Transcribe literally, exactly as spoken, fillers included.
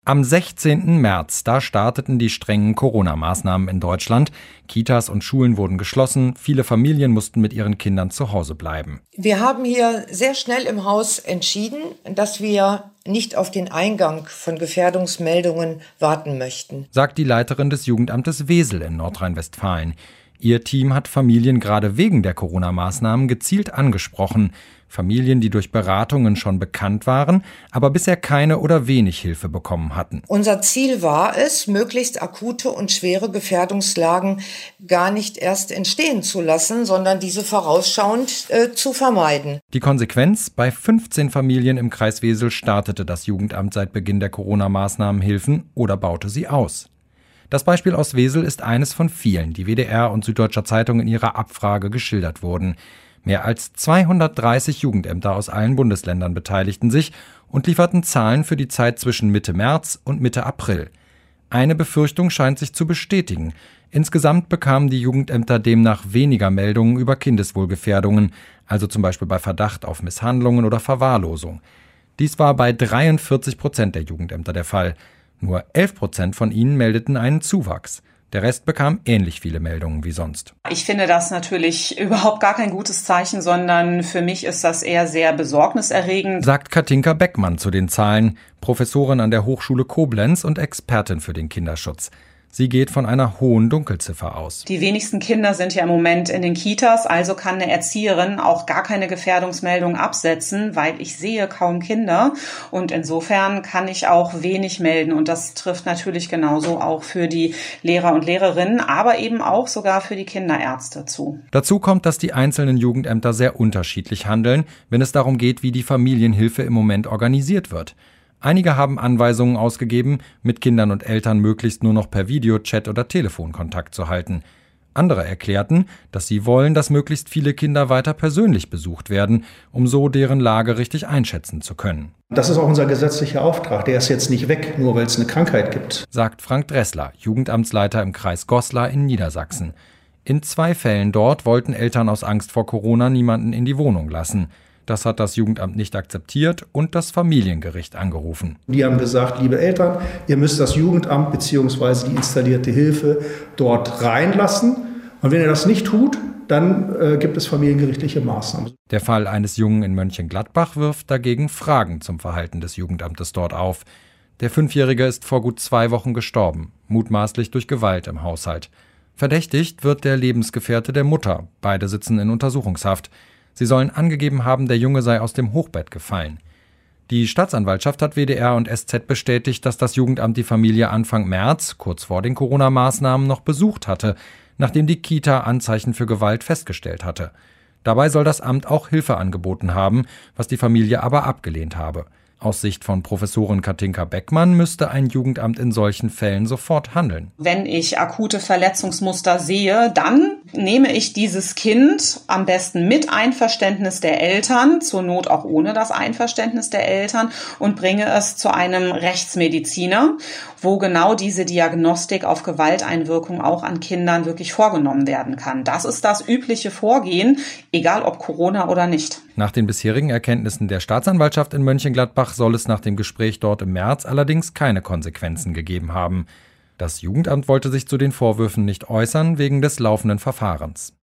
Am sechzehnten März, da starteten die strengen Corona-Maßnahmen in Deutschland. Kitas und Schulen wurden geschlossen, viele Familien mussten mit ihren Kindern zu Hause bleiben. Wir haben hier sehr schnell im Haus entschieden, dass wir nicht auf den Eingang von Gefährdungsmeldungen warten möchten, sagt die Leiterin des Jugendamtes Wesel in Nordrhein-Westfalen. Ihr Team hat Familien gerade wegen der Corona-Maßnahmen gezielt angesprochen. Familien, die durch Beratungen schon bekannt waren, aber bisher keine oder wenig Hilfe bekommen hatten. Unser Ziel war es, möglichst akute und schwere Gefährdungslagen gar nicht erst entstehen zu lassen, sondern diese vorausschauend äh, zu vermeiden. Die Konsequenz: Bei fünfzehn Familien im Kreis Wesel startete das Jugendamt seit Beginn der Corona-Maßnahmen Hilfen oder baute sie aus. Das Beispiel aus Wesel ist eines von vielen, die W D R und Süddeutscher Zeitung in ihrer Abfrage geschildert wurden. Mehr als zweihundertdreißig Jugendämter aus allen Bundesländern beteiligten sich und lieferten Zahlen für die Zeit zwischen Mitte März und Mitte April. Eine Befürchtung scheint sich zu bestätigen. Insgesamt bekamen die Jugendämter demnach weniger Meldungen über Kindeswohlgefährdungen, also zum Beispiel bei Verdacht auf Misshandlungen oder Verwahrlosung. Dies war bei dreiundvierzig Prozent der Jugendämter der Fall. Nur elf Prozent von ihnen meldeten einen Zuwachs. Der Rest bekam ähnlich viele Meldungen wie sonst. Ich finde das natürlich überhaupt gar kein gutes Zeichen, sondern für mich ist das eher sehr besorgniserregend, sagt Katinka Beckmann zu den Zahlen, Professorin an der Hochschule Koblenz und Expertin für den Kinderschutz. Sie geht von einer hohen Dunkelziffer aus. Die wenigsten Kinder sind ja im Moment in den Kitas, also kann eine Erzieherin auch gar keine Gefährdungsmeldung absetzen, weil ich sehe kaum Kinder und insofern kann ich auch wenig melden und das trifft natürlich genauso auch für die Lehrer und Lehrerinnen, aber eben auch sogar für die Kinderärzte zu. Dazu kommt, dass die einzelnen Jugendämter sehr unterschiedlich handeln, wenn es darum geht, wie die Familienhilfe im Moment organisiert wird. Einige haben Anweisungen ausgegeben, mit Kindern und Eltern möglichst nur noch per Videochat oder Telefon Kontakt zu halten. Andere erklärten, dass sie wollen, dass möglichst viele Kinder weiter persönlich besucht werden, um so deren Lage richtig einschätzen zu können. Das ist auch unser gesetzlicher Auftrag. Der ist jetzt nicht weg, nur weil es eine Krankheit gibt, sagt Frank Dressler, Jugendamtsleiter im Kreis Goslar in Niedersachsen. In zwei Fällen dort wollten Eltern aus Angst vor Corona niemanden in die Wohnung lassen. Das hat das Jugendamt nicht akzeptiert und das Familiengericht angerufen. Die haben gesagt, liebe Eltern, ihr müsst das Jugendamt bzw. die installierte Hilfe dort reinlassen. Und wenn ihr das nicht tut, dann äh, gibt es familiengerichtliche Maßnahmen. Der Fall eines Jungen in Mönchengladbach wirft dagegen Fragen zum Verhalten des Jugendamtes dort auf. Der Fünfjährige ist vor gut zwei Wochen gestorben, mutmaßlich durch Gewalt im Haushalt. Verdächtigt wird der Lebensgefährte der Mutter. Beide sitzen in Untersuchungshaft. Sie sollen angegeben haben, der Junge sei aus dem Hochbett gefallen. Die Staatsanwaltschaft hat W D R und S Z bestätigt, dass das Jugendamt die Familie Anfang März, kurz vor den Corona-Maßnahmen, noch besucht hatte, nachdem die Kita Anzeichen für Gewalt festgestellt hatte. Dabei soll das Amt auch Hilfe angeboten haben, was die Familie aber abgelehnt habe. Aus Sicht von Professorin Katinka Beckmann müsste ein Jugendamt in solchen Fällen sofort handeln. Wenn ich akute Verletzungsmuster sehe, dann nehme ich dieses Kind am besten mit Einverständnis der Eltern, zur Not auch ohne das Einverständnis der Eltern und bringe es zu einem Rechtsmediziner, wo genau diese Diagnostik auf Gewalteinwirkung auch an Kindern wirklich vorgenommen werden kann. Das ist das übliche Vorgehen, egal ob Corona oder nicht. Nach den bisherigen Erkenntnissen der Staatsanwaltschaft in Mönchengladbach soll es nach dem Gespräch dort im März allerdings keine Konsequenzen gegeben haben. Das Jugendamt wollte sich zu den Vorwürfen nicht äußern wegen des laufenden Verfahrens.